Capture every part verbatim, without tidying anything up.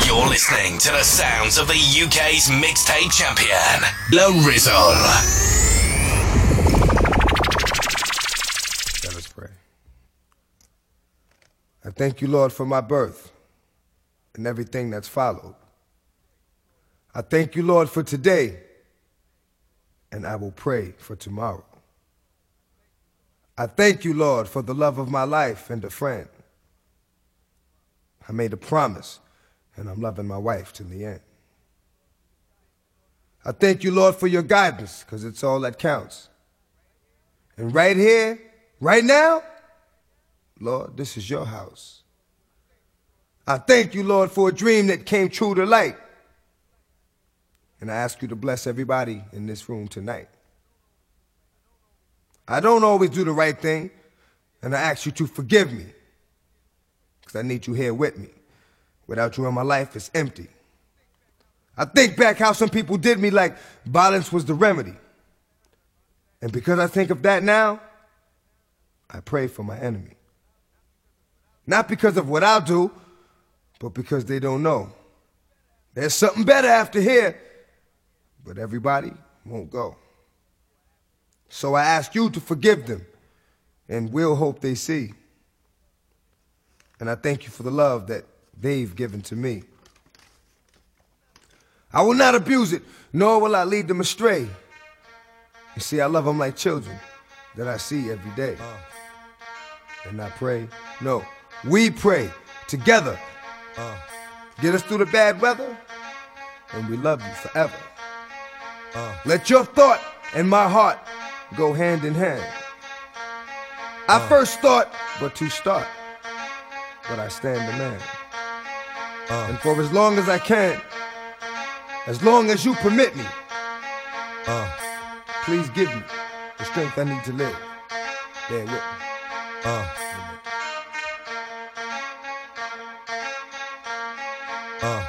You're listening to the sounds of the U K's mixtape champion, Lorizzle. Let us pray. I thank you, Lord, for my birth and everything that's followed. I thank you, Lord, for today, and I will pray for tomorrow. I thank you, Lord, for the love of my life and a friend. I made a promise, and I'm loving my wife till the end. I thank you, Lord, for your guidance, because it's all that counts. And right here, right now, Lord, this is your house. I thank you, Lord, for a dream that came true to light. And I ask you to bless everybody in this room tonight. I don't always do the right thing, and I ask you to forgive me, because I need you here with me. Without you in my life, it's empty. I think back how some people did me like violence was the remedy. And because I think of that now, I pray for my enemy. Not because of what I'll do, but because they don't know. There's something better after here, but everybody won't go. So I ask you to forgive them, and we'll hope they see. And I thank you for the love that they've given to me. I will not abuse it, nor will I lead them astray. You see, I love them like children that I see every day. Uh. And I pray, no, we pray together. Uh. Get us through the bad weather, and we love you forever. Uh. Let your thought and my heart go hand in hand. I uh. first thought, but to start, but I stand a man. Uh. And for as long as I can, as long as you permit me, uh. please give me the strength I need to live. Bear with me. Uh. Uh.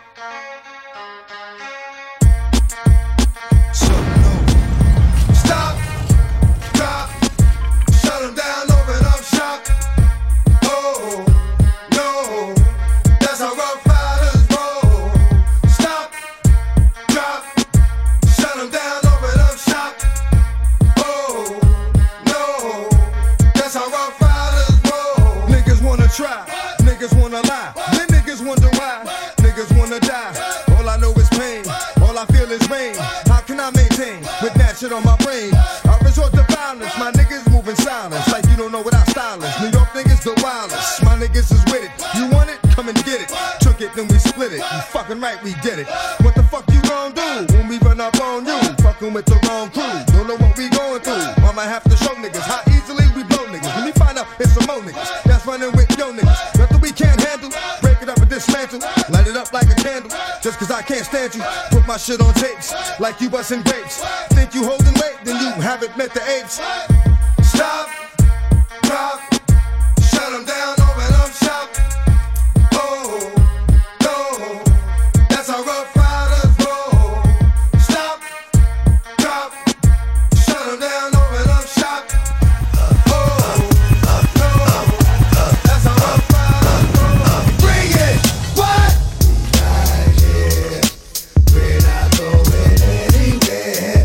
On my brain, I resort to violence. My niggas moving silence, like you don't know what I style is. New York niggas the wildest. My niggas is with it. You want it? Come and get it. Took it, then we split it. You fucking right, we did it. What the fuck you gon' do when we run up on you? Fucking with the wrong crew. Don't know what we going through. I might have to show niggas how easily we blow niggas. When we find out it's some more niggas that's running with yo niggas. Nothing we can't handle. Break it up and dismantle. Light it up like a candle. Just cause I can't stand you. Put my shit on tapes like you busting grapes. Think you holding weight, then you haven't met the apes. Stop, drop, shut them down, open up shop. Oh, no, that's how rough riders roll. Stop, drop, shut them down, open up shop. Oh, no, that's how rough riders roll. Bring it, what? Right here, we're not going anywhere.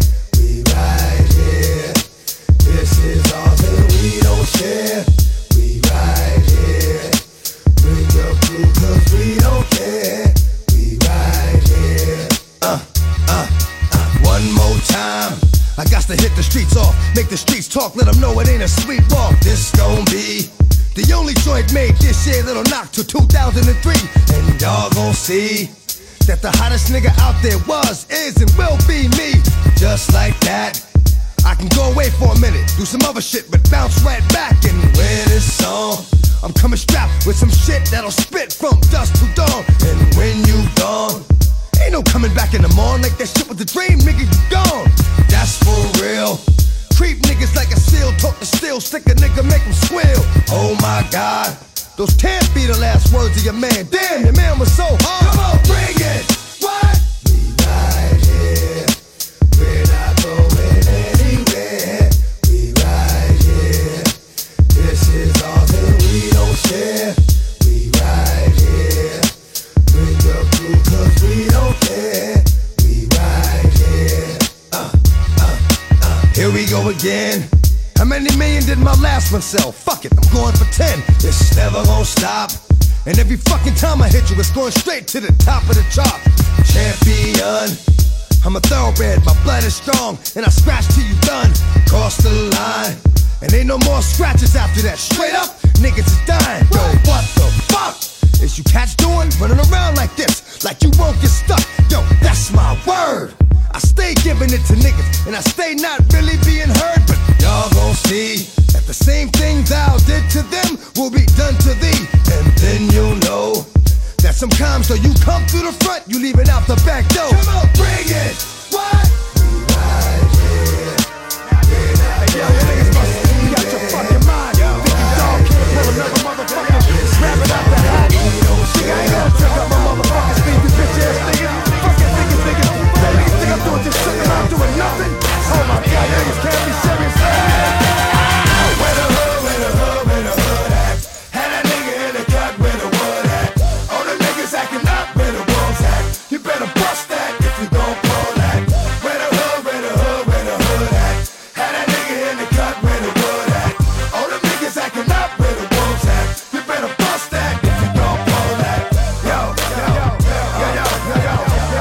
Yeah, we right here. Bring your crew cause we don't care. We right here. Uh, uh, uh. One more time. I got to hit the streets off. Make the streets talk. Let them know it ain't a sweet walk. This gon' be the only joint made this year that'll knock to two thousand three. And y'all gon' see that the hottest nigga out there was, is, and will be me. Just like that. I can go away for a minute, do some other shit, but bounce right back and wear this song. I'm coming strapped with some shit that'll spit from dusk to dawn. And when you gone, ain't no coming back in the morning. Like that shit was a dream, nigga, you gone. That's for real. Creep niggas like a seal, talk the steel, stick a nigga, make him squeal. Oh my God, those can't be the last words of your man. Damn, your man was so hard. Come on, bring it. What? We right here, we're not going anywhere. We right here, this is all that we don't share. We right here, bring your don't care. We right here. Uh, uh, uh. Here we go again. How many million did my last one sell? Fuck it, I'm going for ten. This never gonna stop. And every fucking time I hit you, it's going straight to the top of the chart. Champion. I'm a thoroughbred, my blood is strong, and I scratch till you done. Cross the line, and ain't no more scratches after that. Straight up, niggas is dying. Yo, what the fuck is you cats doing? Running around like this, like you won't get stuck. Yo, that's my word. I stay giving it to niggas, and I stay not really being heard. But y'all gon' see that the same thing thou did to them will be done to thee. And then you'll know that sometimes though you come through the front, you leave it out the back door. Come on, bring it! What? We right here. Hey, yo, you niggas must you got your fucking mind. Yo, think you dog can't pull another motherfucker, grab it out the hat. Nigga, I ain't gonna check out my motherfucking speed, you bitch ass nigga. Fucking niggas, niggas. That niggas think I'm doing this shit and I'm doing nothing. Oh my god, niggas can't be serious. Where the hood, where the hood, where the hood at? Had that nigga in the cut where the wood at. All the niggas acting up where the wolves at. You better bust that if you don't pull that. Where the hood, where the hood, where the hood at? Had that nigga in the cut where the wood at. All the niggas acting up where the wolves at. You better bust that if you don't pull that. Yo, yo, yo, yo, yo, yo, yo,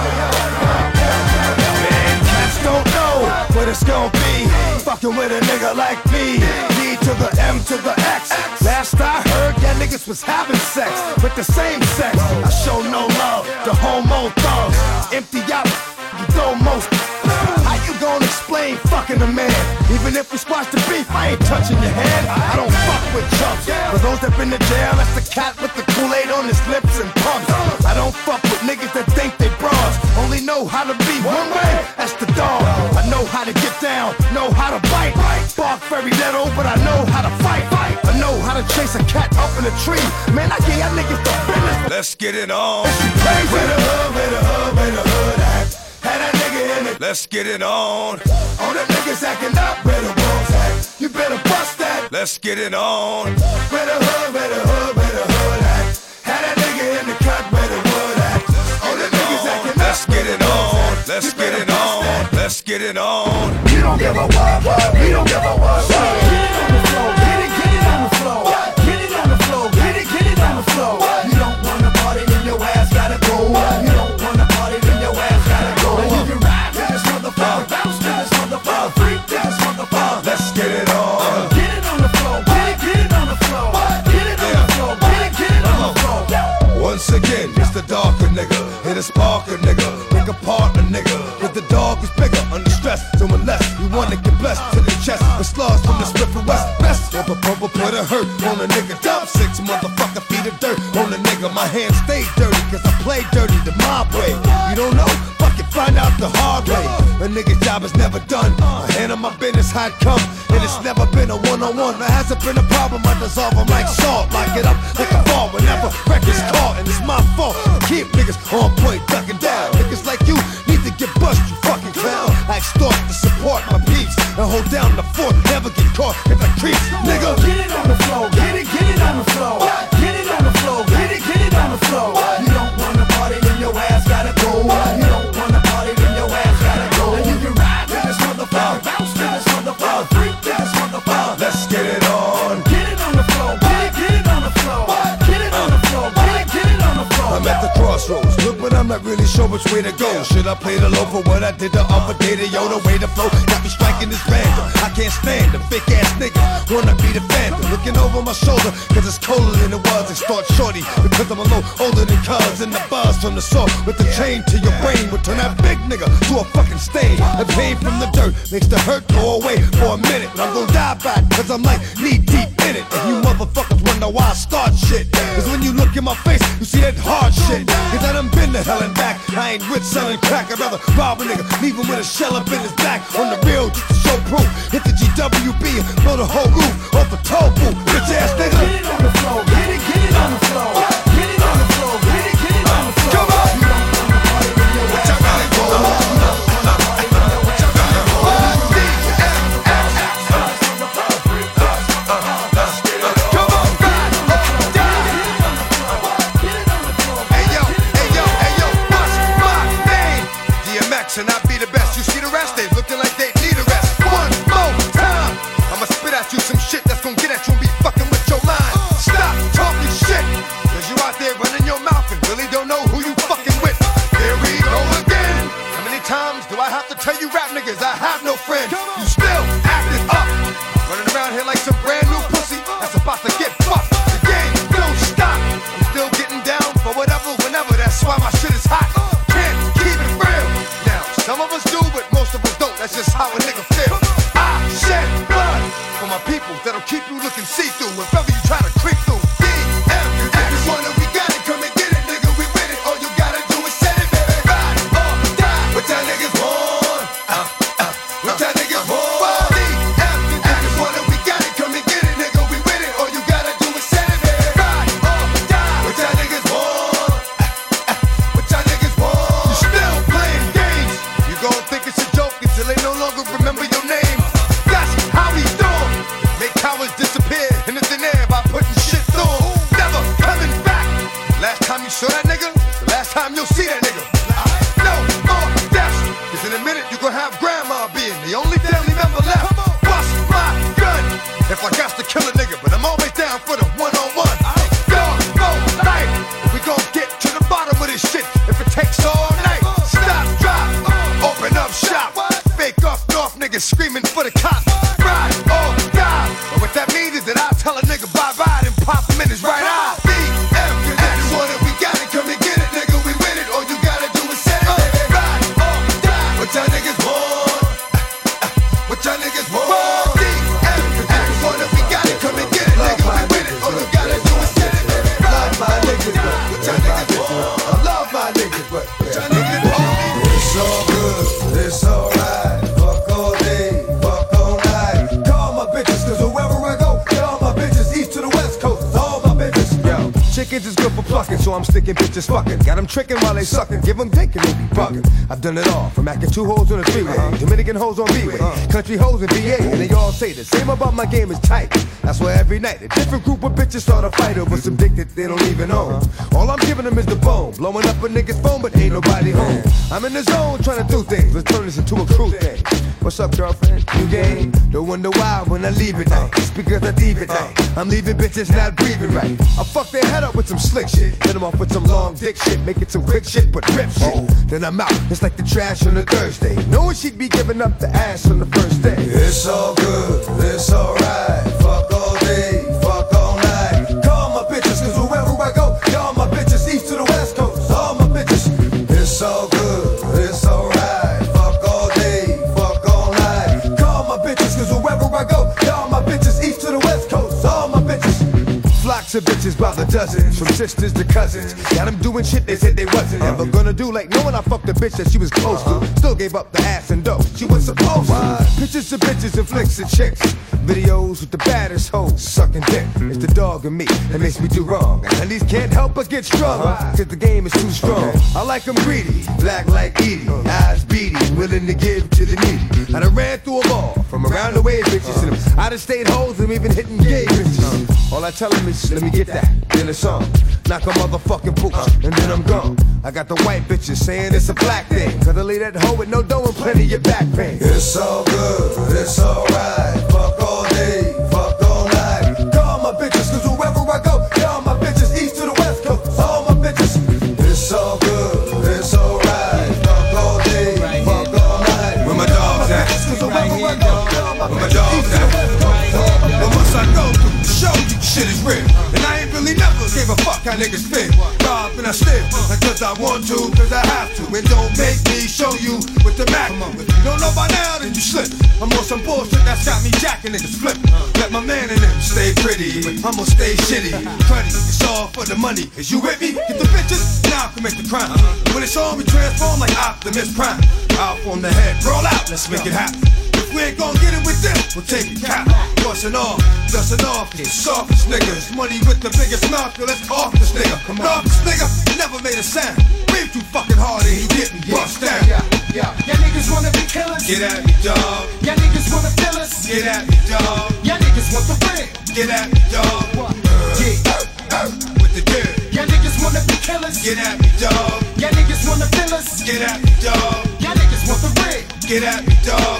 yo, yo. Man, cats don't know what it's gonna be. Fucking with a nigga like me. D to the M to the X. Last I heard, that niggas was having sex with the same sex. I show no love to homo thugs. Empty out, you throw most. How you gonna explain fucking a man? Even if we squash the beef, I ain't touching your hand. I don't fuck with chumps. For those that been to jail, that's the cat with the Kool-Aid on his lips and pumps. I don't fuck with niggas that think they bras. Only know how to be one way, that's the dog. I know how to get down, know how to bite. Bark very little, but I know how to fight. I know how to chase a cat up in a tree. Man, I get y'all niggas the business. Let's get it on. Crazy. Where the hood, where the hood, where the hood at? Had that nigga in it. Let's get it on. All the niggas acting up where the wolves at. You better bust that. Let's get it on. Where the hood, where the hood, where the hood at? Had that nigga in the cut where the wood at. All the niggas acting up. Let's get it on. Let's get it on. Let's get it on. You don't give a what? We don't give a what? Get it on the floor. Get it, get it on the floor. Get it on the floor. Get it, get it on the floor. You don't wanna party, then your ass gotta go. You don't wanna party, then your ass gotta go. And you can ride to this motherfucker, bounce to this motherfucker, freak to this motherfucker. Let's get it on. Get it on the floor. Get it, get it on the floor. Get it on the floor. Get it, get it on the floor. Once again, it's the darker nigga, hit a sparker nigga, pick apart a nigga. But the dog is bigger, under stress. So unless you wanna get blessed to the chest, the slugs from the strip of west. Best if a purple put a hurt on a nigga. Dump six motherfucker feet of dirt on a nigga. My hands stay dirty, cause I play dirty the mob way. You don't know? Fuck it, find out the hard way. A nigga's job is never done. I handle my business how it comes. And it's never been a one-on-one. There hasn't been a problem, I dissolve them like salt. Lock it up like a ball whenever record's caught. And it's my fault to keep niggas on point, ducking down. Niggas like you need to get bust, you fucking clown. I extort to support my peeps and hold down the fort. Never get caught if I creep, nigga. Get it on the floor, get it, get it on the floor. Get it on the floor, get it, get it on the floor. You don't wanna party, then your ass gotta go. You don't wanna party, then your ass gotta go. And you can ride to this motherfucker, bounce to this motherfucker, freak to this motherfucker. Let's get it on. Get it on the floor, get it, get it on the floor. Get it on the floor, get it, get it on the floor. I'm at the crossroads, look, but I'm not really sure which way to go. Should I play the low for what I did the other day? To yo, the way to flow, got me striking this random. I can't stand the fake ass nigga, wanna be the phantom. Looking over my shoulder, cause it's colder than it was. They start shorty, because I'm a little older than cuz. And the buzz from the saw with the chain to your brain would turn that big nigga to a fucking stain. The pain from the dirt makes the hurt go away for a minute. But I'm gonna die by it, cause I'm like knee deep in it. And you motherfuckers wonder why I start shit. Cause when you look in my face, you see that hard shit. Cause I done been to hell and back. I ain't rich selling crack, I'd rather rob a nigga, leave him with a shell up in his back. On the real, just to show proof. Hit the G W B and blow the whole roof off the toll booth. Bitch ass nigga. Get it on the floor, get it, get it on the floor. Get it on the floor, get it, get it on the floor. Come on. You don't wanna party when your ass gotta go. You don't wanna party when your ass gotta go. Let's get it on. Come on, ride, die. Hey yo, hey yo, hey yo, what's my name? best and I be the best. You see the rest, they looking like they need a rest. One more time, I'ma spit at you some shit that's gonna get at you and be fucking with your line. Stop talking shit, cause you out there running your mouth and really don't know who you fucking with. Here we go again. How many times do I have to tell you rap niggas I have no friends? You still acting up, running around here like some brand new pussy that's about to get fucked. The game don't stop, I'm still getting down for whatever, whenever. That's why my shit is hot. Can't keep it real. Now, some of us do, but most of us don't. That's just how a nigga feel. I shed blood for my people that'll keep you looking see-through if ever you try to creep through. D M, you niggas wanna, we got it, come and get it, nigga, we with it. All you gotta do is set it, baby. Ride or die. What y'all niggas want? Uh, uh, what y'all niggas want? D M, you niggas wanna, we got it, come and get it, nigga, we with it. All you gotta do is set it, baby. Ride or die. What y'all niggas want? What y'all niggas want? You still playing games. You gon' think it's a joke until they no longer remember your name. That's how we do 'em. Make cowards disappear in the thin air by putting shit through 'em. Never coming back. Last time you saw that nigga, the last time you'll see that nigga. No more deaths, cause in a minute you gon' have grandma being the only family member left. Bust my gun if I got to kill a nigga, but I'm always down for the one-on-one. Dog, no life. We gon' get to the bottom of this shit if it takes all night. Stop, drop, open up shop. Fake off north niggas screaming for the cops. Ride or die. But what that means is that I tell a nigga bye-bye and pop him in his right eye. D M, you niggas want it, we got it, come and get it, nigga, we with it. All you gotta do is set it, baby. Ride or die. What y'all niggas want? What y'all niggas want? D M, you niggas want it, we got it, come and get it, nigga, we with it. All you gotta do is set it, baby. Love my niggas, but what y'all niggas want? I love my niggas, but what y'all niggas want? It's all good, it's alright. Fuck all day, fuck all night. Call my bitches, cause wherever I go, get all my bitches, east to the west coast, all my bitches. Yo, chickens is good for plucking, so I'm sticking bitches fucking. Got them tricking while they sucking, give them dick and they be bugging. I've done it all, from acting two hoes on the freeway, Dominican hoes on B-way, country hoes in V A, and they all say the same about my game is tight. That's why every night a different group of bitches start a fight over some dick that they don't even own. All I'm giving them is the bone, blowing up a nigga's phone, but ain't nobody home. I'm in the zone trying to do things, let's turn this into a crew thing. What's up, girlfriend? You game? Don't wonder why when I leave at night. It's because I leave at night. I'm leaving bitches not breathing right. I fuck their head up with some slick shit, hit them off with some long dick shit, make it some quick shit, but rip shit. Then I'm out, it's like the trash on a Thursday, knowing she'd be giving up the ass on the first day. It's all good, it's alright. Fuck all day, fuck all night. Call my bitches, cause wherever I go, y'all my bitches, east to the west coast, all my bitches. It's all good, it's alright. Fuck all day, fuck all night. Call my bitches, cause wherever I go, y'all my bitches, east to the west coast, all my bitches. Flocks of bitches by the dozens, from sisters to cousins. Got them doing shit they said they wasn't ever gonna do, like knowing I fucked a bitch that she was close to. Still gave up the ass and dough she was supposed to. Pictures of bitches and flicks of chicks, videos with the baddest hoes sucking dick. It's the dog in me that makes me do wrong, and these can't help but get strung, cause the game is too strong. I like them greedy, black like Edie, eyes beady, willing to give to the needy. I done ran through them all, from around the way bitches to them out of state hoes and even hitting gay bitches. All I tell them is let me get that, then it's on. Knock a motherfucking boots, and then I'm gone. I got the white bitches saying it's a black thing, cause I leave that hoe with no dough and plenty of back pain. It's all good, it's alright. Fuck all day, fuck all night. Call my bitches, cause wherever I go, y'all my bitches, east to the west coast, all my bitches. It's all good, it's alright. Fuck all day, fuck all night. Where my dogs at? Cause wherever I go, y'all my bitches, east to the west coast. What must I go through to show you shit is real? And I ain't really never gave a fuck how niggas feel. Rob and I steal, not cause I want to, cause I have to. And don't make me show you with the Mac. If you don't know by now, then you slip. I'm on some bullshit that's got me jacking niggas flipping. Let my man in them stay pretty, but I'ma stay shitty. Cruddy, it's all for the money. Is you with me? Get the bitches, now I can make the crime. When it's on, we transform like Optimus Prime. Out on the head, roll out, let's make it happen. If we ain't gon' get it with them, we'll take it cap. Bustin' off, dustin' off, the softest niggas. Money with the biggest mouth, yo, let's off this nigga. Come on, this nigga never made a sound. Breathe too fucking hard and he didn't bust down. Yeah, yeah, yeah, niggas wanna be killers. Get at me, dog. Yeah, niggas wanna kill us. Get at me, dog. Yeah, niggas want the ring. Get at me, dog. Yeah, uh, uh, with the dirt. yeah, niggas wanna be killers. Get at me, dog. Yeah, niggas wanna kill us. Get at me, dog. Yeah, niggas wanna Get at me, dog.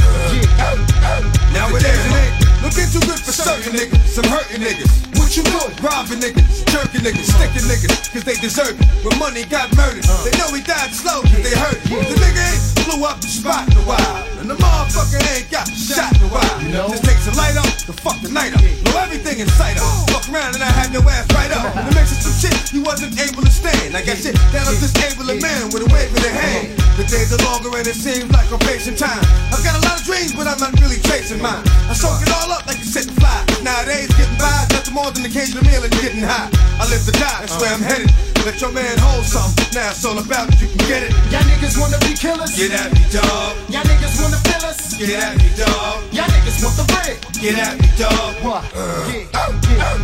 Now it ain't. Looking too good for certain niggas, some hurting niggas. What you doing? Robbing niggas, jerking niggas, sticking niggas, cause they deserve it. When money got murdered, they know he died slow cause they hurt it. The nigga ain't blew up the spot in a while, and the motherfucker ain't got shot in a while. Just takes a light up to fuck the night up. Blow everything in sight up. Fuck around and I had your ass right up. And it makes it some shit you wasn't able to stand. I got shit that I'm disabling man with a wave in their hand. The days are longer and it seems like I'm facing time. I've got a lot of dreams, but I'm not really chasing mine. I soak it all up like a sit and fly. Nowadays, getting by is nothing more than occasional meal and getting high. I live to die, that's where I'm headed. Let your man hold something. Now it's all about it, you can get it. Y'all niggas wanna be killers? Get at me, dog. Y'all niggas wanna fill us? Get at me, dog. Y'all niggas want the bread? Get at me, dog. What? Uh, Yeah, yeah.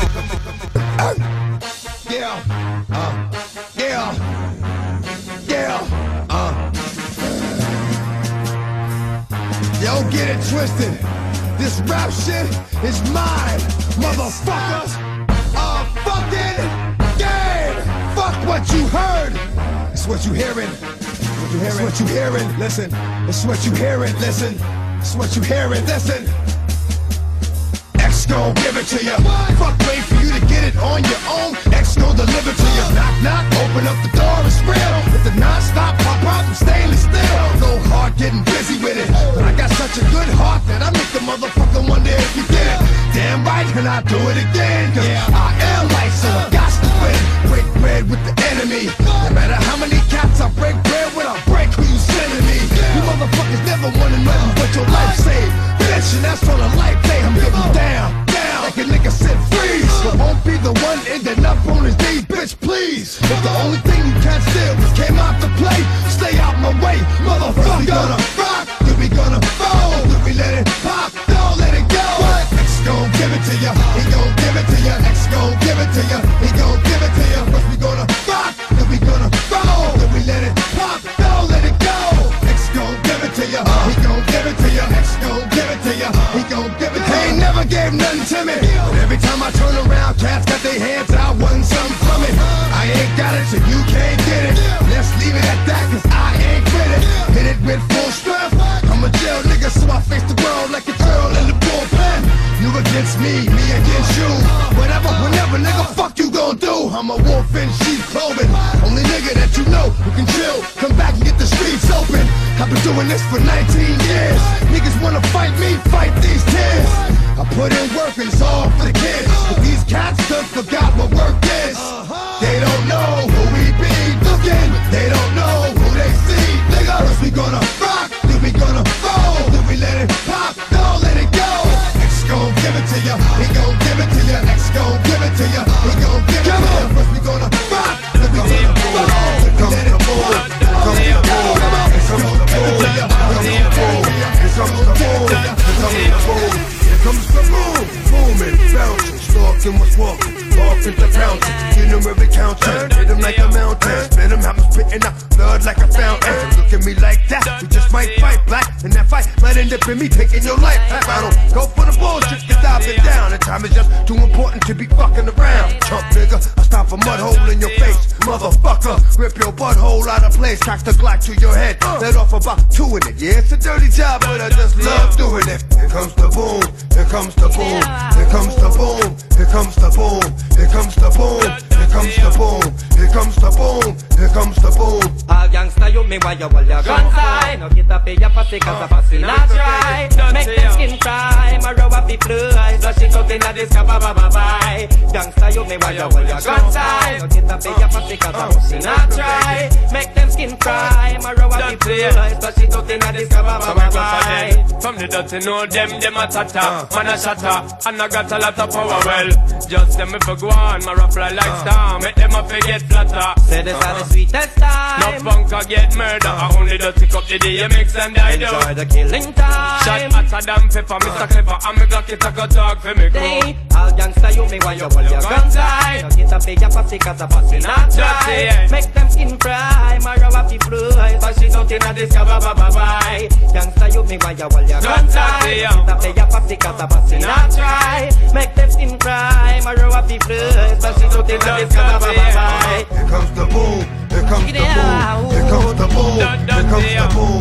Yeah, uh, yeah, yeah, uh. Yo, get it twisted. This rap shit is mine, motherfuckers. A fucking game. Fuck what you heard. It's what you hearing. What you hearing? It's what you hearing. Listen. It's what you hearing. Listen. It's what you hearing. Listen. X gon' give it to you. Fuck, wait for you to get it on your own. X gon' deliver to you. Knock, knock, open up the door, it's real. With the non-stop pop out from stainless steel. Go hard getting busy with it. But I got such a good heart that I make the motherfucker wonder if you did it. Damn right, and I do it again. Cause I am life, so I got to win. Break bread with the enemy. No matter how many cats I break bread with, I break who you sending me. You motherfuckers never wanted nothing but your life saved. Bitch, and that's on a life day. I'm getting down, down, like a nigga said freeze. But won't be the one ending up on his knees, bitch, please. If the only thing you can't steal was came out to play, stay out my way, motherfucker. We gonna rock, then we gonna fold, then we let it pop, don't let it go. X gon' give it to ya, he gon' give it to ya. X gon' give it to ya, he gon' give it to ya. First we gonna rock, then we gonna fold, then we let it pop, don't let it go. X gon' give it to ya, he gon' give it to ya. X gon' give it to ya, he gon' give it to ya. He ain't never gave nothing to me, but every time I turn around, cats got their hands out, wanting something from it. I ain't got it, so you can't get it. Let's leave it at that, cause I ain't with it. Hit it with full strength. I'm a jail nigga, so I face the world like a girl in the bullpen. You against me, me against you. Whatever, whenever, nigga, fuck you gon' do. I'm a wolf in sheep clothing. Only nigga that you know who can chill. Come back and get the streets open. I've been doing this for nineteen years. Niggas wanna fight me, fight these tears. I put in work and it's all for the kids. But these cats done forgot what work is. They don't know who we be looking. They don't know who they see. Nigga, first we gonna rock, then we gonna fold, then we let it pop, don't let it go. X gon' give it to ya, he gon' give it to ya. X gon' give it to ya, he gon' give it to ya. First we gonna rock, then we gonna fold, then we let it pop, don't let it go. X gon' give it to ya, he gon' fold, here comes the boom, here comes the boom, here comes the boom, booming, bouncing, stalking what's walking, walking the bouncing, in them every counter, hit him like a mountain, spit him, have him spitting out blood like a fountain. Look at me like that, we just might fight black, and that fight might end up in me taking your life. I don't go for the bullshit, cause I've been down, and time is just too important to be fucking around. Chump nigga, I stop a mud hole in your face, motherfucker, rip your butthole out of place, cock the Glock to your head, let off about two in it. Yeah, it's a dirty job, but I just love doing it. Here comes the boom, here comes the boom, here comes the boom, here comes the boom, here comes the boom, here comes the boom, here comes the boom, here comes the boom. All gangsta you me while you hold your gun side. No get up in your pussy cause a pussy not try. Make them skin cry, my row up the fly. Flush it out in a disco, bye bye bye bye. Gangsta you me while you hold your gun side. No get up in your pussy cause a pussy not try. Make them skin cry, my row up the fly. Flush it out in a disco, bye bye bye bye. From the dirty know them, them a tata. Man a shatter, and I got a lot of power well. Just them if I go on, my rap fly like star. Make them a forget flatter. Say this are the sweetest time. No punk or get murder. I only just pick up the D M X and I do. Enjoy the killing time. Shot hotter than pepper, Mister Clever. And me Glock it a go talk for me crew. All gangsta you me while you hold your gun tight. No get up in your pussy cause a pussy not try. Make them skin cry, my row up the fly. Flush it out in a disco, bye bye bye bye. Gangsta you me while you hold your gun tight. No get up in your pussy cause a pussy not try. Make them skin cry, my row up the fly. Flush it out in a disco, bye bye bye bye. Here comes the boom, here comes the boom, here comes the boom, here comes the boom, here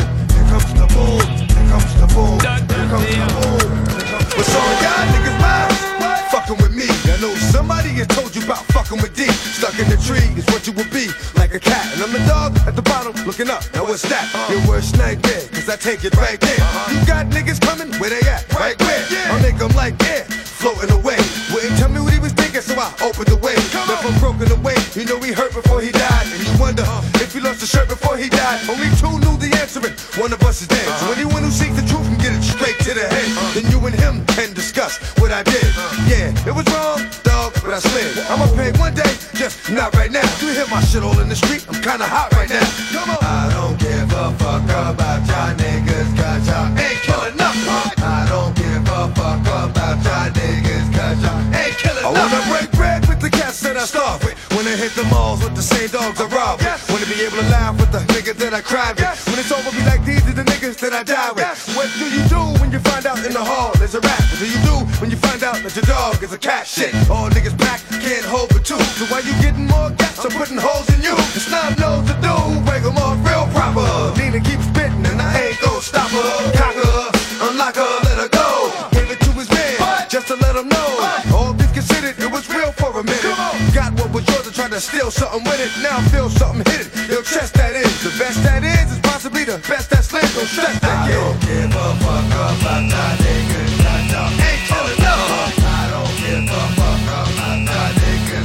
comes the boom, here comes the boom, here comes the boom. What's on y'all niggas' minds? Fucking with me. I know somebody has told you about fucking with D. Stuck in the tree is what you will be, like a cat. And I'm the dog at the bottom looking up. Now what's that? Your worst nightmare, cause I take it right there. You got niggas coming, where they at? Right where? I'll make them like air, floating away. Wouldn't tell me what he was thinking, so I opened the way. Left him broken away, you know he hurt before he died. And you wonder if he lost a shirt before he died. Only two knew the answer, and one of us is dead. So anyone who seeks the truth can get it straight to the head. Then you and him can discuss what I did. Yeah, it was wrong, dog, but I slid. I'ma pay one day, just not right now. You hear my shit all in the street, I'm kinda hot right now. Come on. I don't give a fuck about y'all niggas, cause y'all ain't killing nothing. I don't give a fuck about y'all niggas, cause y'all ain't killing nothing. I wanna break bread with the cats that I starve with. Wanna hit the malls with the same dogs I rob with. Wanna be able to laugh with the niggas that I cried with. When it's over, be like, these are the niggas that I die with. What do you do when you find out in the hall there's a rat? What do you do when you find out that your dog is a cat? Shit, all niggas back, can't hold but two. So why you getting more gaps? I'm putting holes in you. The slime knows to do, break them off real proper. Nina keeps spitting and I ain't gon' stop her. Cock her, unlock her, let her go. Gave it to his man, just to let him know. All things considered, it was real for a minute. Got what was yours and tried to steal something with it. Now I feel something hit it. Yo, chest that is. The best that is is possibly the best that's left. Don't stress that kid. I don't give a fuck about that niggas. Ain't killing nothing. I don't give a fuck about that niggas.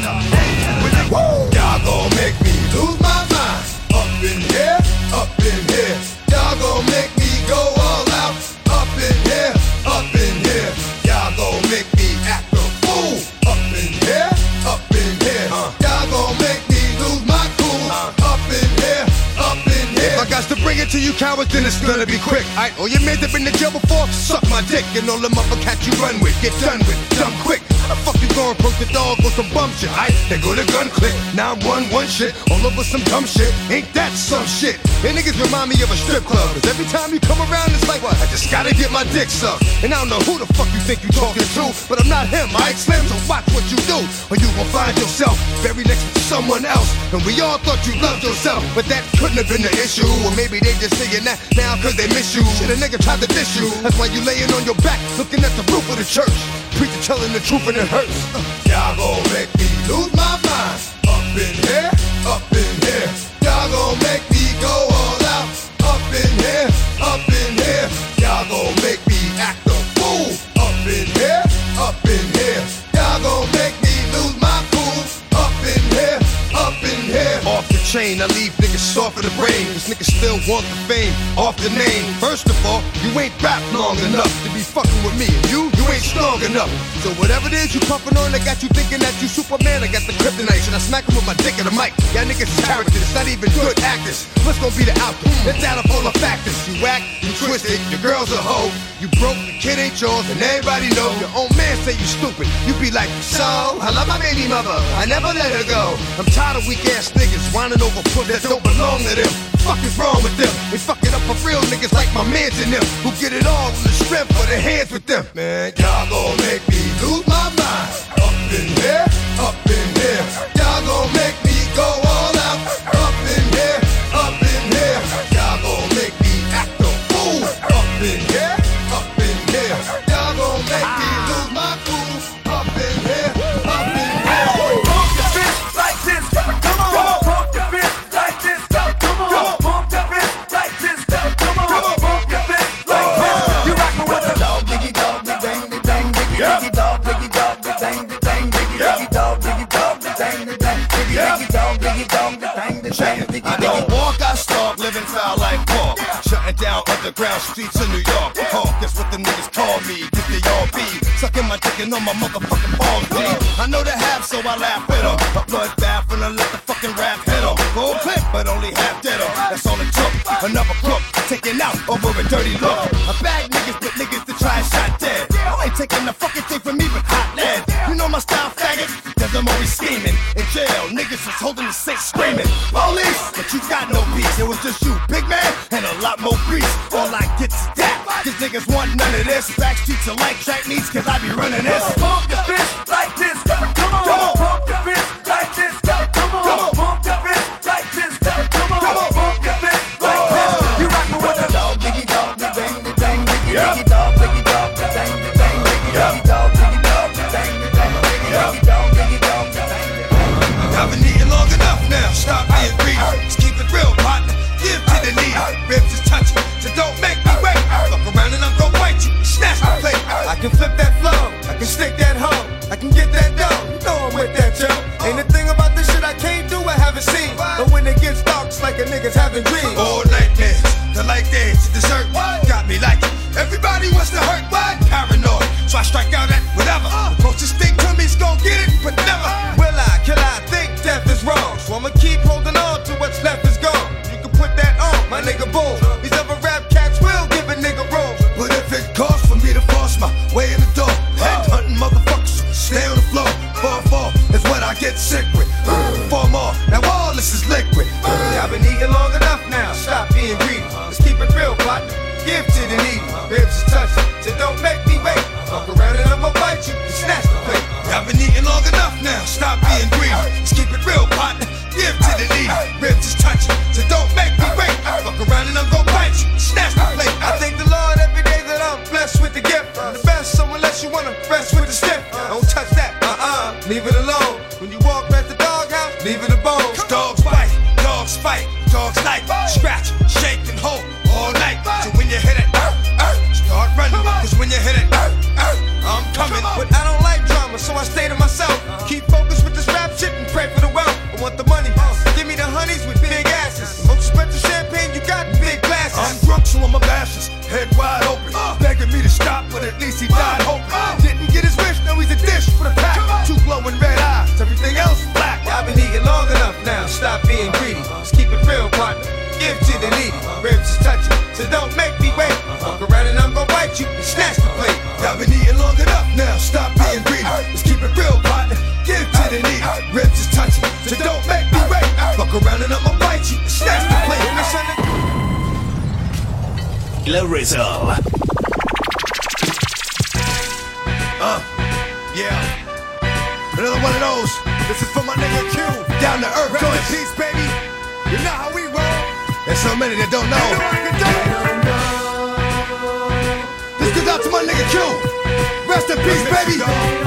Ain't killing. Y'all gon' make me lose my mind. Up in here, up in here. Y'all gon' make me go all out. Up in here, up in here. Y'all gon' make me act a fool. Up in here, up in here. Y'all gon' make me lose my cool. Up in here, up in here. If I got to bring it to you cowards, then it's gonna be quick. Aight, all your mans have been to jail before, suck my dick. And all the motherfuckers you run with, get done with, dumb quick. How the fuck you going broke the dog on some bum shit? Aight, they go to gun click, now I'm one one shit, all over some dumb shit. Ain't that some shit? And niggas remind me of a strip club, cause every time you come around it's like, what? I just gotta get my dick sucked. And I don't know who the fuck you think you talking to, but I'm not him, aight Slim, so watch what you do, or you gon' find yourself very next to someone else. And we all thought you loved yourself, but that couldn't have been the issue. Or maybe they just saying that now cause they miss you. Shit, a nigga tried to diss you, that's why you laying on your back, looking at the roof of the church. Preacher telling the truth and it hurts. uh, Y'all gon' make me lose my mind. Up in here, up in here. Y'all gon' make me go all out. Up in here, up in here. Y'all gon' make me act a fool. Up in here, up in here. Y'all gon' make me lose my cool. Up in here, up in here. Off the chain, I leave niggas soft in the brain. Cause niggas still want the fame off the name. First of all, you ain't rap long enough to be fucking with me. And you, you ain't strong enough. So whatever it is you puffin' on, I got you thinking that you Superman. I got the kryptonite, should I smack him with my dick in the mic? Y'all niggas is characters, it's not even good actors. What's gonna be the outcome? Let's add up all the factors. You whack, you twisted, your girl's a hoe. You broke, the kid ain't yours, and everybody know. Your own man say you stupid. You be like, so, I love my baby mother, I never let her go. I'm tired of weak ass niggas whining over foot that don't belong to them. Fuck is wrong with them? They fuck it up for real niggas like my mans and them, who get it all with the strength for their hands with them. Man, y'all gon' make me lose my mind. Up in here, up in here. Y'all gon' make me go all out. Up in here, up in here. Y'all gon' make me act a fool. Up in here, up in here. Y'all gon' make me lose my cool. Up in here, up in here. Pump your fist like this. Come on. Pump your fist like this. Come on. Pump your fist like this. Come on. Pump your fist like this. You rockin' with the dog, diggy dog, dang, dang, diggy, diggy dog, diggy dog, dang, dang, diggy, diggy dog, diggy dog, dang, dang, diggy, diggy dog, diggy dog, dang, dang, diggy dog. I don't walk, I stalk, living foul like pork. Shutting down underground streets in New York. Hawk, that's what them niggas call me. This they all be. Sucking my dick and on my motherfucking balls, G. I know the half, so I laugh at them. A bloodbath and I let the fucking rap hit them. Full clip, but only half dead them. That's all it took. Another crook, taking out over a dirty look. I bag niggas, but niggas to try and shot dead. I ain't taking the fucking thing from me, but hot lead. You know my style, faggot? Cause I'm always scheming. In jail, niggas is holding the safe screaming. Police, but you got no peace. It was just you, big man, and a lot more grease. All I get's that. Cause niggas want none of this. Backstreets are like track meets, cause I be running this. Pump your fist like this. Come on. Pump your fist like this. Come on. Pump your fist like this. Come on. Pump your fist like this. You rockin' with the dog. looks like a nigga's having dreams. All nightmares, the light dance, dessert. Got me like it. Everybody wants to hurt, what? Paranoid, so I strike out at whatever. The closest thing to me's gon' get it, but never. Will I, kill I think death is wrong, so I'ma keep holding on to what's left is gone. You can put that on, my nigga, boom. These other rap cats will give a nigga room. But if it costs for me to force my way in the door, head hunting motherfuckers, stay on the floor. Fall, fall is what I get sick with. Four more, now all this is liquid. I've been eating long enough now, stop being greedy. Let's keep it real, partner. Give to the needy. Ribs is touching, so don't make me wait. Fuck around and I'ma bite you and snatch the plate. I've been eating long enough now, stop being greedy. Let's keep it real, partner. Give to the needy. Ribs is touching, so don't make me wait. Fuck around and I'm gon' bite you and snatch the plate. I thank the Lord every day that I'm blessed with the gift. I'm the best, so unless you wanna rest with the stiff, don't touch that, uh-uh, leave it alone. When you walk past the doghouse, leave it a bone. Dogs bite, dogs fight, dogs like scratch, shake and hold all night. So when you hit it, uh, uh, start running. Cause when you hit it, uh, uh, I'm coming. But I don't like drama, so I stay to myself. Keep focused with this rap shit and pray for the wealth. I want the money, give me the honeys with big asses. The most expensive champagne you got in big glasses. I'm drunk, so I'm a bashes, head wide open, begging me to stop, but at least he died hoping. Didn't get his wish, now he's a dish for the pack. Two glowing red eyes, everything else black. I've been eating long enough now, stop being greedy. Let's keep it real, partner. Give to the needy. Ribs is touching, so don't make me wait. Fuck around and I'm gon' bite you and snatch the plate. I've been eating long enough now, stop being greedy. Let's keep it real, partner. Give to the needy. Ribs is touching, so don't make me wait. Fuck around and I'ma bite you and snatch the plate. Larissa. Uh, yeah. Another one of those. This is for my nigga Q. Down to earth, joint peace, baby. You know how we roll. There's so many that don't know. You know I can do it. This goes out to my nigga Q. Rest in peace, baby.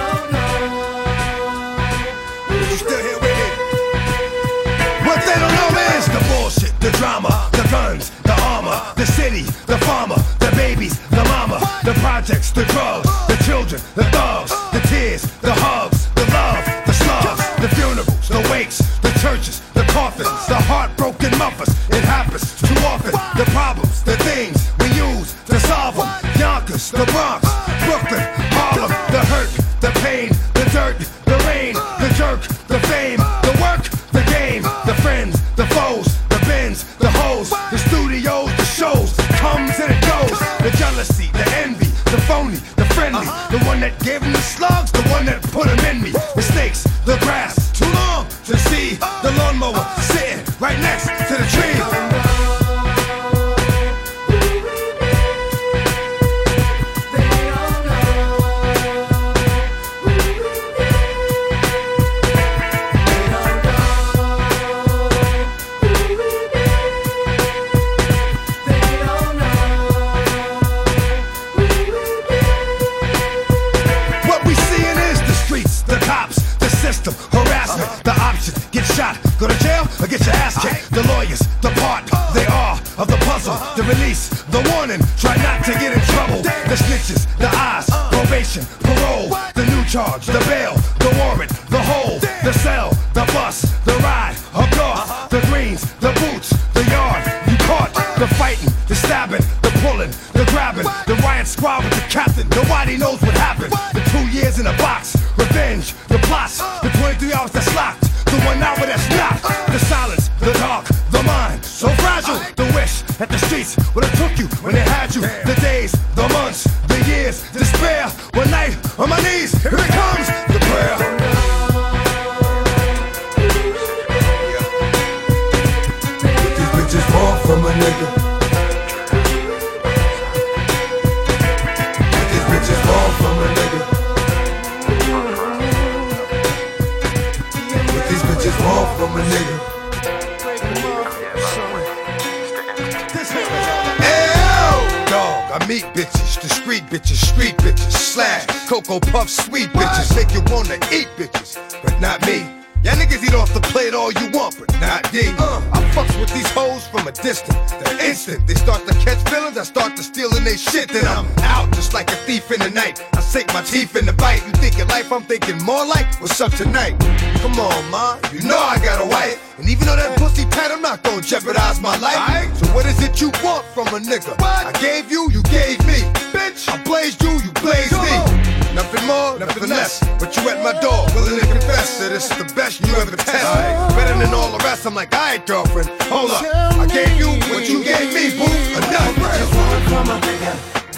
You still here with me? What they don't know is the bullshit, the drama, the guns, the armor, the city, the farmer, the babies, the mama, the projects, the drugs, the children, the thugs, the tears, the hugs, the love, the slugs, the funerals, the wakes, the churches, the coffins, the heartbroken muffers. It happens too often. The problems, the things we use to solve them. Yonkers, the Bronx, Brooklyn, Harlem, the hurt, the pain, the dirt, the rain, the jerk, the fame, the work, the game, the friends, the foes, the bins, the hoes, the studios, the shows, comes and it goes. The jealousy, the envy, the phony, the friendly, the one that gave him the slugs, the one that put him in me. The snakes, the grass, too long to see. The lawnmower sitting right next to the tree. Harassment, the option, get shot, go to jail, or get your ass kicked. The lawyers, the part, they are of the puzzle. The release, the warning, try not to get in trouble. The snitches, the eyes, probation, parole. The new charge, the bail, the warrant, the hold. The cell, the bus, the ride, up north. The greens, the boots, the yard, you caught. The fighting, the stabbing, the pulling, the grabbing. The riot squad with the captain, nobody knows what happened. The two years in a box, revenge, the plots, the twenty-three hours that's locked, the one hour that's not. The silence, the dark, the mind, so fragile. The wish that the streets would have took you when they had you. The days, the months, the years, despair. One night on my knees, here it comes, the prayer. These bitches want from a nigga. These bitches want from a nigga. These bitches want from a nigga. Ew, dog, I meet bitches, the street bitches, street bitches, slash, Cocoa Puff, sweet bitches, make you wanna eat bitches, but not me. Y'all niggas eat off the plate all you want, but not D. Uh, I fucks with these hoes from a distance. The instant they start to catch feelings, I start to stealing they shit. Then I'm out just like a thief in the night. I sink my teeth in the bite. You thinking life, I'm thinking more like what's up tonight. Come on, ma, you know I got a wife. And even though that pussy tight, I'm not gonna jeopardize my life. Right. So what is it you want from a nigga? What? I gave you, you gave me. Bitch, I blazed you, you blazed me. Nothing more, nothing less. But you at my door, willing to confess that it's the best you ever tested. Right. Better than all the rest. I'm like, alright, girlfriend, hold up. I gave you what you gave me, boo. Enough. What you want from a nigga?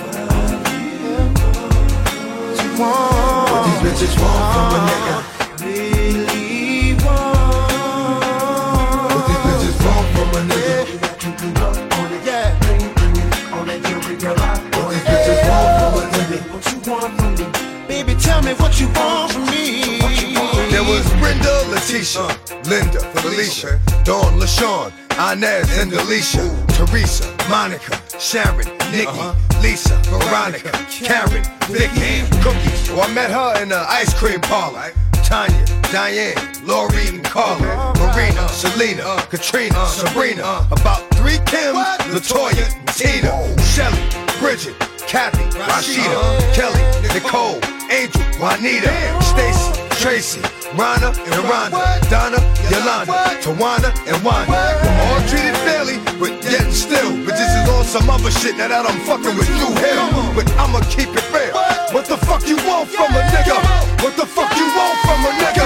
What you want? What these bitches want from a nigga? Really want? What these bitches want from a nigga? Yeah. What these bitches want from a nigga? What you want from me? Baby, tell me what you want from me. There was Brenda, Leticia, Linda, Felicia, Dawn, LaShawn, Inez, and Alicia, Teresa, Monica, Sharon, Nikki, uh-huh. Lisa, Veronica, Karen, Vicky, Cookies. Oh, I met her in the ice cream parlor. Tanya, Diane, Lori, and Carla, Marina, Selena, Katrina, Sabrina, about three Kims, Latoya, Tina, Shelly, Bridget, Kathy, Rashida, Kelly, Nicole, Angel, Juanita, Stacy, Tracy, Rana, and Rhonda, Donna, Yolanda, Tawana, and Wanda. We're all treated fairly, but yet and still, bitches is on some other shit that I'm fucking with you here. But I'ma keep it real. What the fuck you want from a nigga? What the fuck you want from a nigga?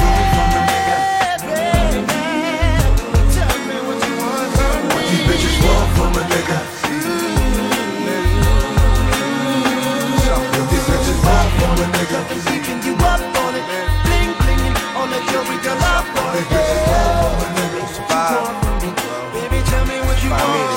What these bitches want from a nigga? What these bitches want from a nigga? Picking you up on it, bling blinging on the jewelry, girl up on it. Bitches want from a nigga. Baby, tell me what you want.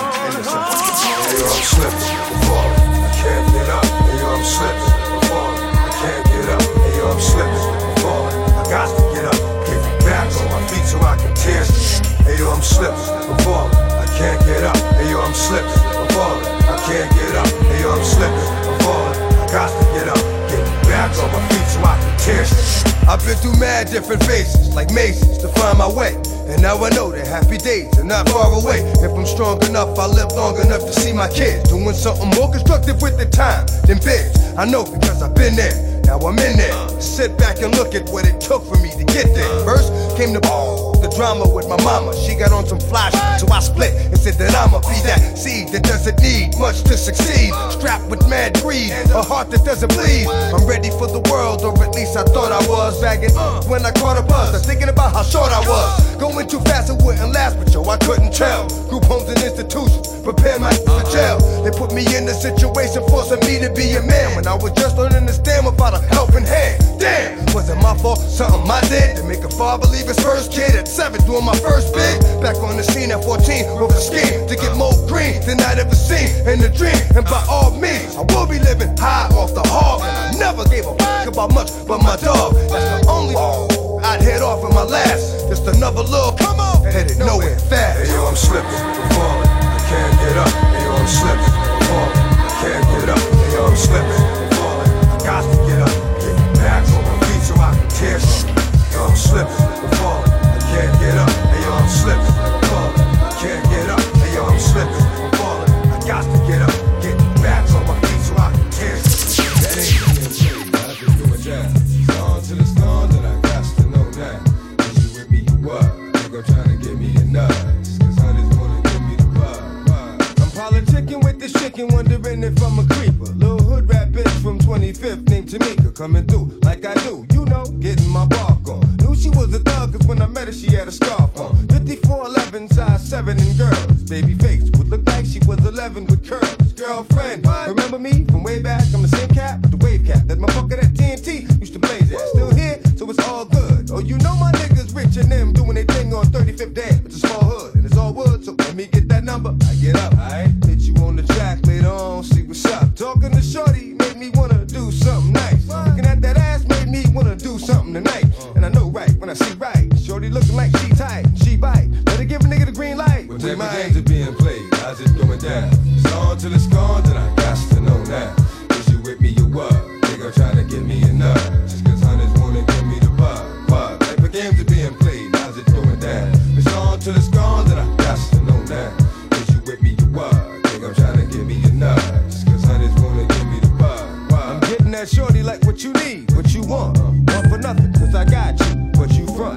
Hey yo, I'm slipping, I'm falling, I can't get up. Hey yo, I'm slipping, I'm falling, I can't get up. Hey yo, I'm slipping, I'm falling, I got to get up. Get back on my feet so I can tear. Hey yo, I'm slipping, I'm falling, I can't get up. Hey yo, I'm slipping, I'm falling, I can't get up. Hey yo, I'm slipping, I'm falling, I got to get up. Get back on my feet so I can tear. I've been through mad different phases, like mazes, to find my way. And now I know that happy days are not far away. If I'm strong enough, I'll live long enough to see my kids doing something more constructive with the time than biz. I know because I've been there, now I'm in there. Sit back and look at what it took for me to get there. First came the ball, the drama with my mama. She got on some fly shit, so I split and said that I'ma be that seed that doesn't need much to succeed. Strapped with mad greed, a heart that doesn't bleed. I'm ready for the world, or at least I thought I was. Bagging when I caught a buzz, I'm thinking about how short I was. Going too fast, it wouldn't last, but yo, I couldn't tell. Group homes and institutions, prepare my for jail. They put me in the situation, forcing me to be a man. When I was just learning to stand without a helping hand. Damn, was it my fault? Something I did to make a father leave his first kid at seven, doing my first big. Back on the scene at fourteen with a scheme to get more green than I'd ever seen in the dream. And by all means, I will be living high off the hog. And I never gave a fuck about much but my dog. That's the only I'd head off in my last. Just another little come on, headed nowhere fast. Hey yo, I'm slipping, I'm falling, I can't get up. Hey yo, I'm slipping, I'm falling, I can't get up. Hey yo, I'm slipping, I'm falling, I got to get up. Get back on my feet so I can tear shit. Yo, I'm slipping, I'm falling, I can't get up. Hey yo, I'm slipping, I'm falling, I can't get up. Hey yo, I'm slipping, I'm falling, I got to get up. Get back on my feet so I can tear shit. That ain't being played, I just do a jab. Gone to the stars and I got to know that. Is you with me, you what? Nigga trying to give me a nudge, cause honey's wanna give me the vibe. I'm politicking with this chicken, wondering if I'm a creeper. Little hood rap bitch from twenty-fifth named Tamika, coming through like I do, you know, getting my bark on. Knew she was a thug, cause when I met her she had a scarf on. fifty-four eleven, size seven and girls. Baby face would look like she was eleven with curls. Girlfriend, remember me from way back? I'm the same cat with the wave cap. That motherfucker that T N T used to blaze at. Still here, so it's all good. Oh, you know my niggas rich and them doing their thing on thirty-fifth Dam. It's a small hood and it's all wood, so let me get that number. I get up, alright? Hit you on the track later on, see what's up. Talking to shorty made me wanna do something nice. Looking at that ass made me wanna do something tonight. And I know right when I see right. Shorty looking like she tight, she bite. Better give a nigga the green light. What type of games are being played? How's it going down? It's on till it's gone, then I got to know now. Is you with me, you what? Nigga trying to give me a nut. Just cause honey's wanna give me the vibe. What type of games are being played? How's it going down? It's on till it's gone, then I got to know now. Is you with me, you what? Nigga trying to give me a nut. Just cause honey's wanna give me the vibe. What? I'm getting that shorty like what you need, what you want. Want for nothing, cause I got you. What you from?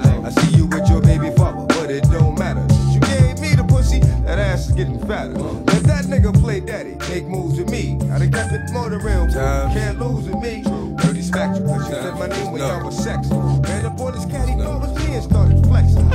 fatter. Let that nigga play daddy, make moves with me. I done kept it more than real, can't lose with me. Dirty smacked you, cause you said my name when y'all was sex. Ran up on this cat, he thought it was me and started flexing.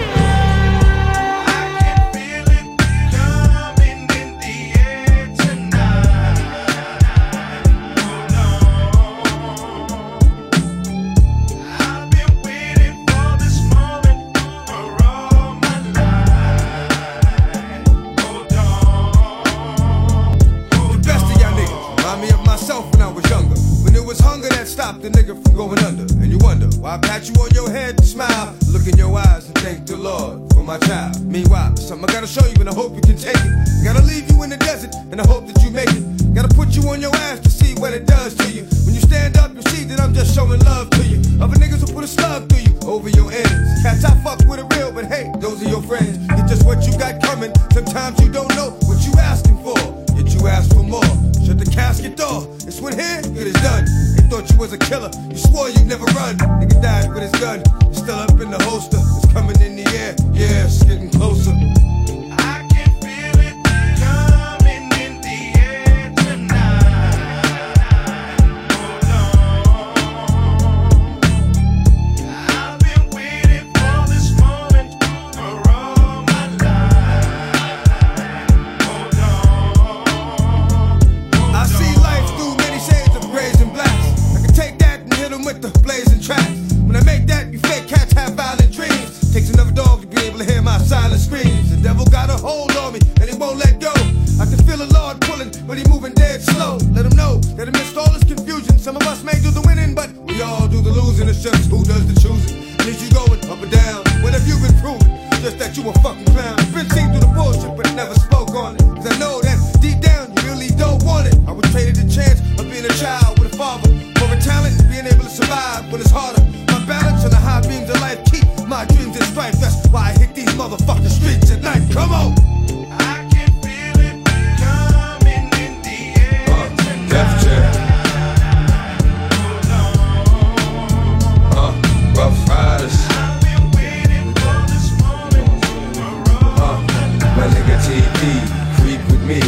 The nigga from going under, and you wonder why I pat you on your head and smile, look in your eyes and thank the Lord for my child. Meanwhile, something I gotta show you and I hope you can take it. Gotta leave you in the desert and I hope that you make it. Gotta put you on your ass to see what it does to you. When you stand up, you see that I'm just showing love to you. Other niggas will put a slug through you over your ends. Cats I fuck with are real, but hey, those are your friends. Get just what you got coming. Sometimes you don't know what you asking for, yet you ask for more. Shut the casket door. It's when here, it is done. They thought you was a killer. You swore you'd never run. Nigga died with his gun. It's still up in the holster. It's coming in the air. Yeah, it's getting closer. I can feel it coming in the air tonight. Hold on. I've been waiting for this moment for all my life. Hold on. I see life through many shades of grays and blacks. I can take that and hit 'em with the blazing tracks. When I make that, you fake cats have violent dreams. Takes another dog to be able to hear my silent screams. The devil got a hold on me and he won't let go. I can feel the Lord pulling, but he moving dead slow. Let him know that amidst all this confusion, some of us may do the winning, but we all do the losing. It's just who does the choosing. And is you going up or down? What have you been proving? Just that you a fucking clown. Been seen through the bullshit, but never spoke on it. Cause I know that deep down you really don't want it. I would trade it the chance of being a child with a father, for a talent and being able to survive when it's harder. My balance on the high beams of life keep my dreams in strife. That's why I hit these motherfucking streets at night. Come on. I can feel it coming in the air tonight. Def Jam. Uh, Rough Riders. I've been waiting for this moment for all Uh, my nigga T D, creep with me.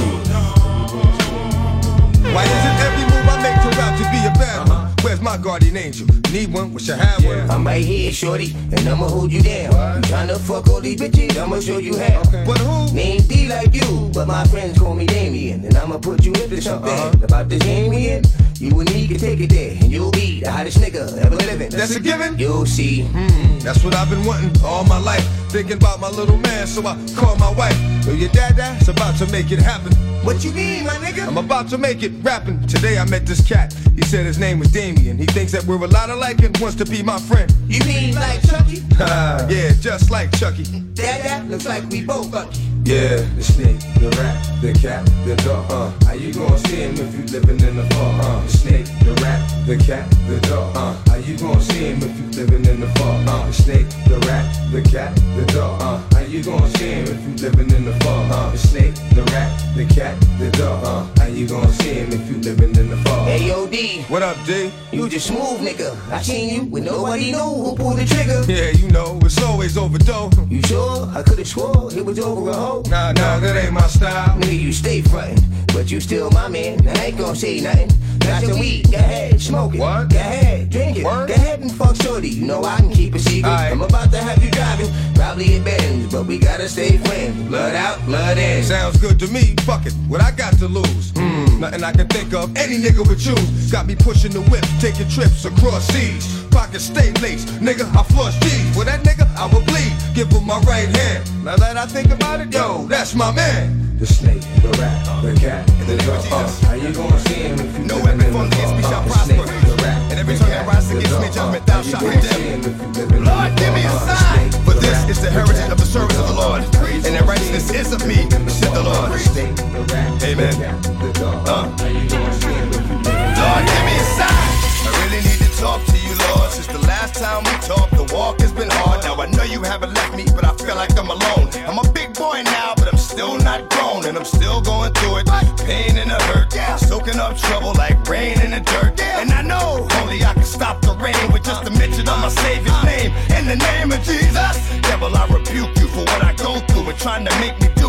Why isn't every move I make turn out to be a bad one? Where's my guardian angel? Need one? Wish I had one. I'm right here, shorty, and I'ma hold you down. You tryna fuck all these bitches, I'ma show you how. But who? Name D like you, but my friends call me Damien. And I'ma put you into something Uh-huh. about this game we in. You and me can take it there, and you'll be the hottest nigga ever living. That's a given? You'll see. Hmm, that's what I've been wanting all my life. Thinking about my little man, so I call my wife. Yo, your dad-dad's about to make it happen. What you mean, my nigga? I'm about to make it rapping. Today I met this cat. He said his name was Damien. He thinks that we're a lot alike and wants to be my friend. You mean like Chucky? Ah, yeah, just like Chucky. Dad, that looks like we both lucky. Yeah, the snake, the rat, the cat, the dog. Uh, how you gonna see him if you living in the fog? Uh, the snake, the rat, the cat, the dog. Uh, how you gonna see him if you living in the fog? Uh, the snake, the rat, the cat, the dog. Uh, how you gonna see him if you living in the fog? Uh, the snake, the rat, the cat, the dog. Uh, how you gonna see him if you living in the fog? Hey, yo, D. What up, D? You just smooth, nigga. I seen you when nobody knew who pulled the trigger. Yeah, you know, it's always overdose. You sure? I could've swore it was over a hoe. Nah, nah, that ain't my style. Nigga, you stay frontin', but you still my man. I ain't gon' say nothing. Got your weed, go ahead, smoke it. What? Go ahead, drink it. Word? Go ahead and fuck shorty. You know I can keep a secret. Aight. I'm about to have you driving, probably in Benz, but we gotta stay friends. Blood out, blood in. Sounds good to me, fuck it, what I got to lose? Hmm, nothing I can think of, any nigga would choose. Got me pushing the whip, taking trips across seas. Pockets stay laced, nigga, I flush G's. For that nigga, I will bleed, give him my right hand. Now that I think about it, yo, that's my man. The snake, the rat, the cat, the dog. Uh, how you gonna see him if you No living weapon in formed the against me fog? shall Uh, the prosper. snake, the rat, And every the tongue cat, that rises the against me, dog. judgment Uh, thou how you shalt gonna condemn. see him if you living in the Lord, give me a fog? Uh, the sign. snake, For the this rat, is the the heritage cat, of the servants of the Lord, dog. and the righteousness is of me, said the Lord. The snake, the rat, Amen. the cat, the dog. Uh. How you gonna see him if you living in the Lord, give me a sign. I really need to talk to you, Lord. Since the last time we talked, the walk has been hard. Now I know you haven't left me, but I feel like I'm alone. I'm a big boy now, but I'm still not grown, and I'm still going through it. Pain and the hurt, soaking up trouble like rain in the dirt. And I know only I can stop the rain with just a mention of my Savior's name. In the name of Jesus, devil, I rebuke you for what I go through and trying to make me do what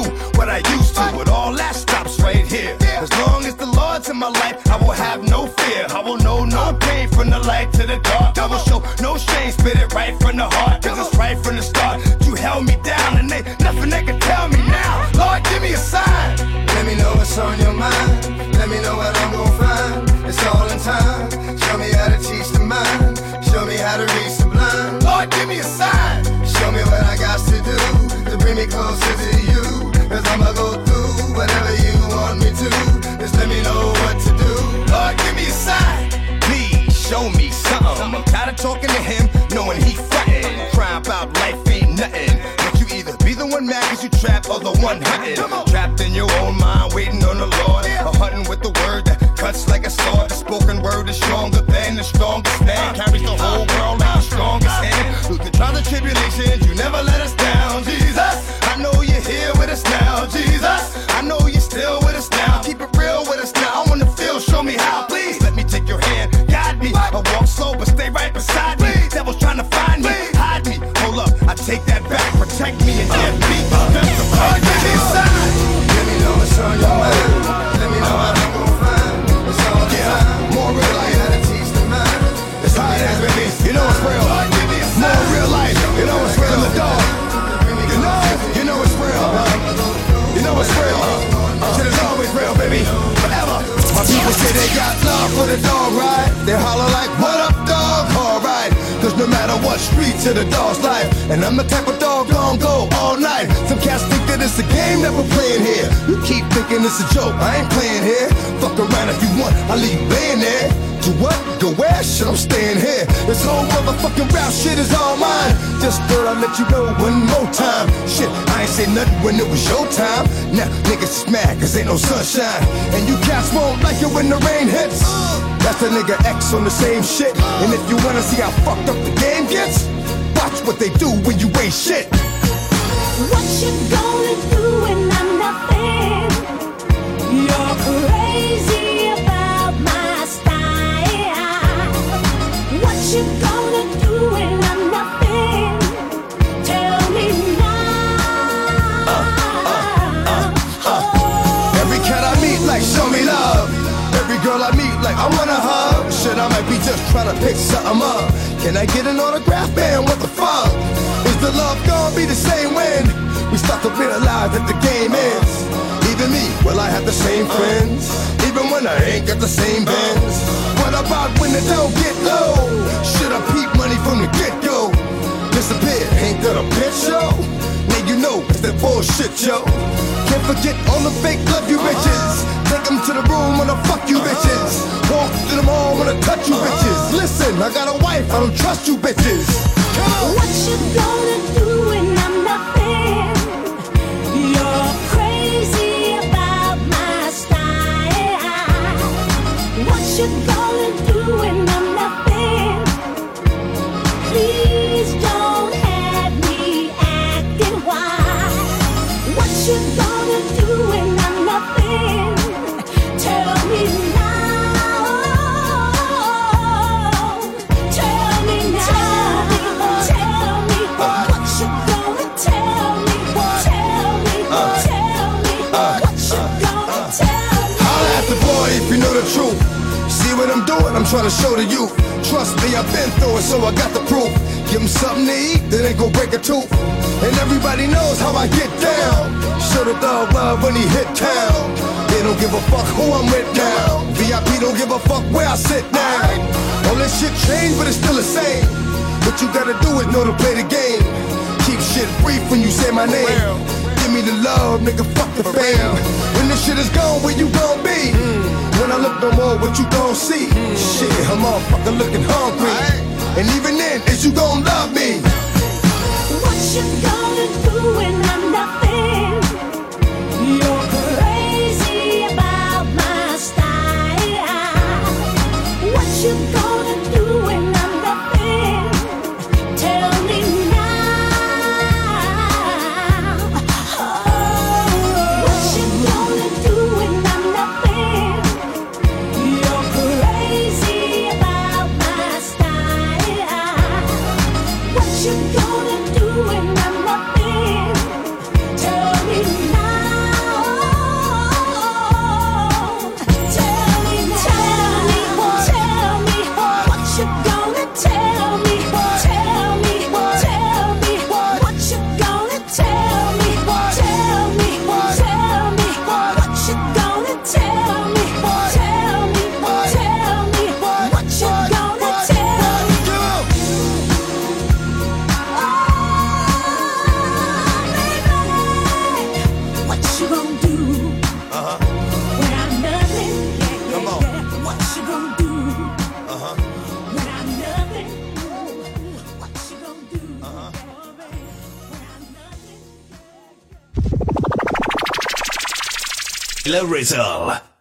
what I used to. But all that stops right here. As long as the Lord's in my life, I will have no fear. I will know no pain from the light to the dark. I will show no shame, spit it right from the heart. Cause it's right from the start. You held me down and ain't nothing they can tell me now. Lord, give me a sign. Let me know what's on your mind. Let me know what I'm gonna find. It's all in time. Show me how to teach the mind. Show me how to reach the blind. Lord, give me a sign. Show me what I got to do to bring me closer to you. Cause I'ma go through whatever you want me to. Just let me know what to do. Lord, give me a sign. Please show me something. I'm tired of talking to him, knowing he frontin'. Crying about life ain't nothing. But you either be the one mad cause you trapped or the one hunting. Trapped in your own mind, waiting on the Lord. Or hunting with the word that cuts like a sword. The spoken word is stronger than the strongest man. Carries the whole world like the strongest hand. Through the trials and tribulations, you never let us down, Jesus. I know you're here with us now, Jesus. I know you're still with us now. Keep it real with us now. I wanna feel, show me how. Please let me take your hand, guide me. I walk slow, but stay right beside me. Devil's trying to find me, hide me. Hold up, I take that back. Protect me and get me. That's the part. Give me a sign. Let me know what's on your mind. Let me know what I'm gonna find. It's all the time. More real life. How to teach the mind. It's how it is, baby. You know it's real. More real life. You know it's real in the dog. You know, you know it's real. You know it's real. Shit is always real, baby. Forever. My people say they got love for the dog, right? They holler like, what up, dog? Alright. Cause no matter what street to the dog's life. And I'm the type of dog gon' go all night. Some cats think that it's a game that we're playing here. You keep thinking it's a joke, I ain't playing here. Fuck around if you want, I'll leave you laying there. Do what? Go where? Shit, I'm staying here. This whole motherfucking rap shit is all mine. Just thought I'd let you know one more time. Shit, I ain't say nothing when it was your time. Now niggas is mad cause ain't no sunshine. And you cats won't like it when the rain hits. That's a nigga X on the same shit. And if you wanna see how fucked up the game gets, watch what they do when you ain't shit. What you gonna do when I'm nothing? You're crazy about my style. What you gonna do when I'm nothing? Tell me now. Uh, uh, uh, uh. Every cat I meet like show me love. Every girl I meet like I wanna hug. Shit, I might be just trying to pick something up. Can I get an autograph, man? What the fuck? Is the love gonna be the same when we start to realize that the game is? Even me, will I have the same friends? Even when I ain't got the same bands? What about when the dough get low? Should I peep money from the get-go? Disappear, ain't that a bitch, yo? Now you know it's that bullshit, yo. Can't forget all the fake love you bitches. Take them to the room when I fuck you bitches. Walk to the mall when I touch you bitches. Listen, I got a wife, I don't trust you bitches. What you gonna do when I'm nothing? You're crazy about my style. What you gonna do when I'm nothing? Please don't have me acting wild. What you gonna do when I'm nothing? Tell me now. Tell me now. Tell me what you gonna tell me. Tell me, tell me what you gonna tell me. Holla at the boy if you know the truth. See what I'm doing? I'm trying to show to you. Trust me, I've been through it, so I got the proof. Give them something to eat, then they gon' break a tooth. And everybody knows how I get down. Show the dog love when he hit town. They don't give a fuck who I'm with now. V I P don't give a fuck where I sit now. All this shit changed, but it's still the same. What you gotta do is know to play the game. Keep shit brief when you say my name. Give me the love, nigga, fuck the fam. When this shit is gone, where you gon' be? When I look no more, what you gon' see? Shit, I'm all fucking looking hungry. And even then, is you gon' love me? What you gonna do when I'm nothing? You're crazy about my style. What you gonna do when I'm nothing? Tell me now. Oh, what you gonna do when I'm nothing? You're crazy about my style. What you gonna do when I'm nothing? Tell me gonna do? Uh-huh. When I'm nothing, yeah, yeah, Come on. yeah. What you gonna do? Uh-huh. When I'm nothing, what you gonna do? Uh-huh. Oh, baby. When I'm nothing, La Rizzle.